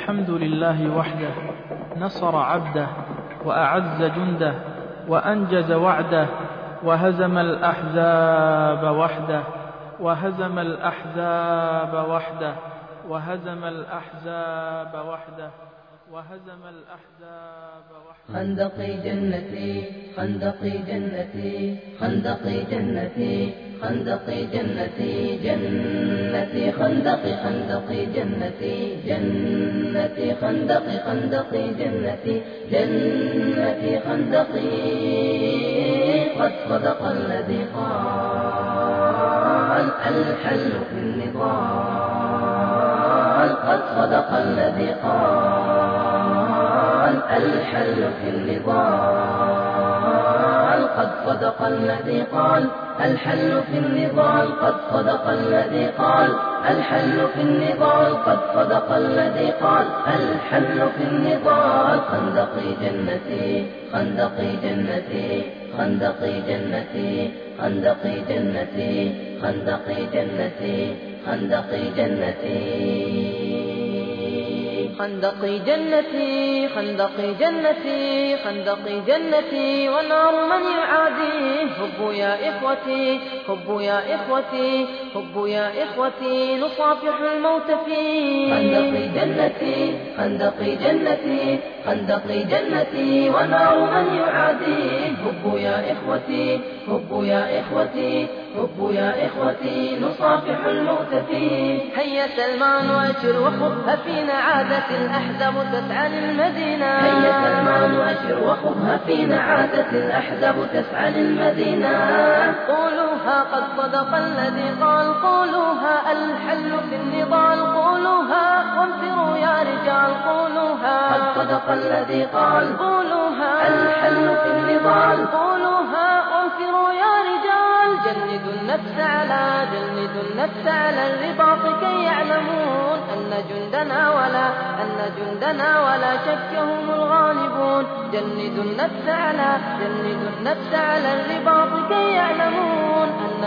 الحمد لله وحده، نصر عبده وأعز جنده وأنجز وعده، وهزم الأحزاب وحده، وهزم الأحزاب وحده، وهزم الأحزاب وحده، وهزم الأحزاب وحده. خندقي جنتي خندقي جنتي خندقي جنتي خندقي جنتي جنتي خندقي خندقي جنتي جنتي خندقي خندقي جنتي جنتي خندقي قد صدق الذي قال الحل في النضال، قد صدق الذي قال الحل في النضال، قد صدق الذي قال الحل في النضال، قد صدق الذي قال الحل في النضال، قد صدق الذي قال الحل في النضال. خندقي جنتي خندقي جنتي خندقي جنتي خندقي جنتي خندقي جنتي خندقي جنتي خندقي جنتي خندقي جنتي خندقي جنتي، ونار من يعاديه هبوا يا إخوتي هبوا يا إخوتي هبوا يا إخوتي، نصافح الموت فيه. خندقي جنتي خندقي جنتي خندقي جنتي، ونار من يعاديه هبوا يا إخوتي هبوا يا إخوتي هبوا يا إخوتي، نصافح الموت فيه. هيا سلمان وأشر وخذها فينا، عادت الأحزاب تسعى للمدينة. هيا سلمان وأشر وخذها فينا، عادت الأحزاب تسعى للمدينة. قولوها قد صدق الذي قال، قولوها الحل في النضال، قولوها وانفروا يا رجال، قولوها قد صدق الذي قال، قولوها الحل في النضال، قولوها وانفروا يا رجال. جندوا النفس على الرباط كي يعلمون أن جندنا ولا شك هم الغالبون. جندوا النفس على الرباط كي يعلمون أن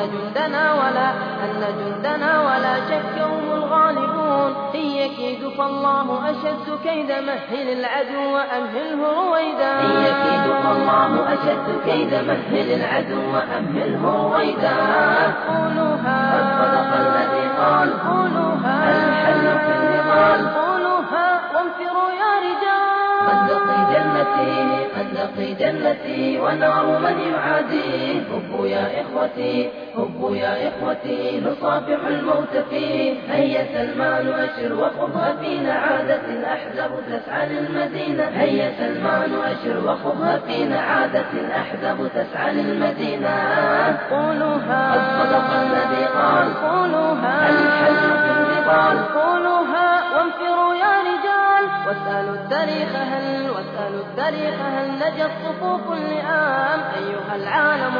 جندنا ولا شك هم الغالبون. إن يكيد فالله أشد كيد، مهل العدو وأمهله رويدا. إن يكيد فالله أشد كيد، مهل العدو وأمهله رويدا. قولوها قد صدق الذي قال، قولوها الحل في النضال، قولوها وانفروا يا رجال. خندقي جنتي خندقي جنتي، ونار من يعاديه هبوا يا إخوتي هبوا يا إخوتي، نصافح الموت فيه. هيا سلمان أشر وخذها فينا، عادت الأحزاب تسعى للمدينة. هيا سلمان أشر وخذها فينا، عادت الأحزاب تسعى للمدينة. قولوها قد صدق الذي قال، قولوها الحل في النضال، قولوها وانفروا يا رجال. واسألوا التاريخ هل نجت صفوف اللئام. أيها العالم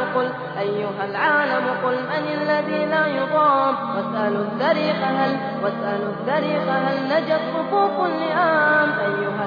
قل من الذي لا يضام. واسألوا التاريخ هل نجت صفوف اللئام. أيها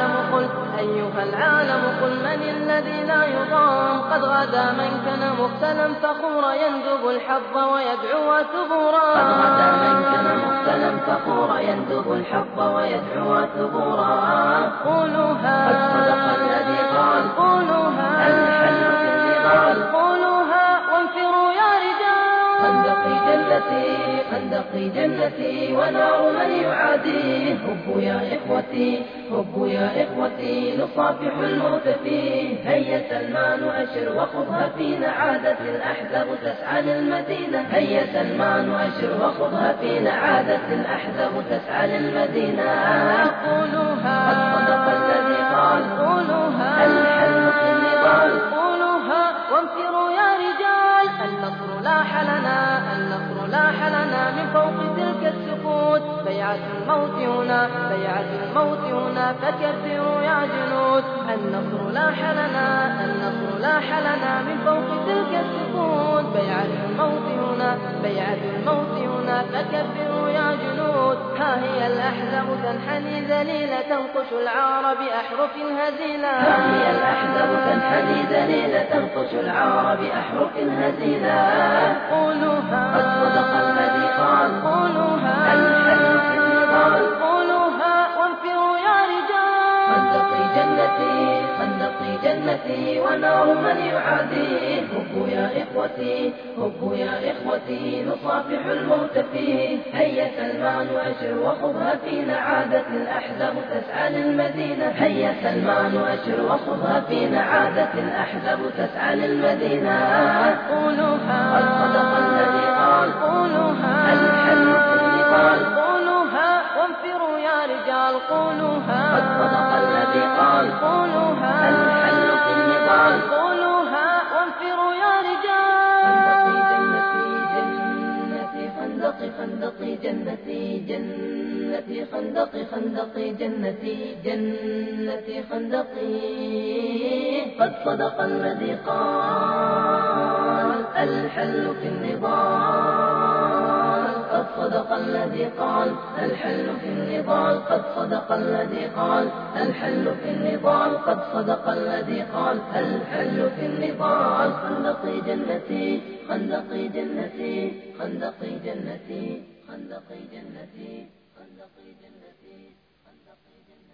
العالم قل من الذي لا يضام. قد غدا من كان مختلا فخورا، يندب الحظ ويدعو ثبورا. قد غدا من كان مختلا فخورا، يندب الحظ ويدعو ثبورا. قولوها قد صدق الذي قال، قولوها الحل في النضال، قولوها وانفروا يا رجال. خندقي جنتي خندقي جنتي، ونار من يعاديه هبوا يا إخوتي هبوا يا إخوتي، نصافح الموت فيه. هيا سلمان أشر وخذها فينا، عادت الأحزاب تسعى للمدينة. هيا سلمان أشر وخذها فينا، عادت الأحزاب تسعى للمدينة. قولوها قد صدق الذي قال، قولوها الحل في النضال، قولوها وانفروا يا رجال. النصر لاح لنا من فوق تلك السقوط. بيعة الموت هنا فكبروا يا جنود. النصر لاح لنا من فوق تلك السقوط. بيعة الموت هنا فكبروا يا جنود. ها هي الأحزاب تنحني ذليلة، تنقش العار بأحرف هزيلة. ها هي الأحزاب تنحني ذليلة، تنقش العار بأحرف هزيلة. قولوها قد صدق الذي قال، قولوها الحل في النضال، قولوها وانفروا جنتي خندقي جنتي ونار من يعاديه هبوا يا إخوتي هبوا يا إخوتي نصافح الموت فيه هيا سلمان أشر وخذها فينا عادت الأحزاب تسعى للمدينة هيا سلمان أشر وخذها فينا عادت الأحزاب تسعى للمدينة قولوها قد صدق الذي قال قولوها الحل في النضال قولوها وانفروا يا رجال قولوها قد صدق الذي قال قولوها الحل في النضال قولوها وانفروا يا رجال خندقي خندقي جنتي جنتي خندقي خندقي جنتي جنتي خندقي قد صدق الذي قال الحل في النضال قد صدق الذي قال الحل في النضال قد صدق الذي قال الحل في النضال قد صدق الذي قال الحل في النضال خندقي جنتي خندقي جنتي خندقي جنتي خندقي جنتي خندقي جنتي خندقي جنتي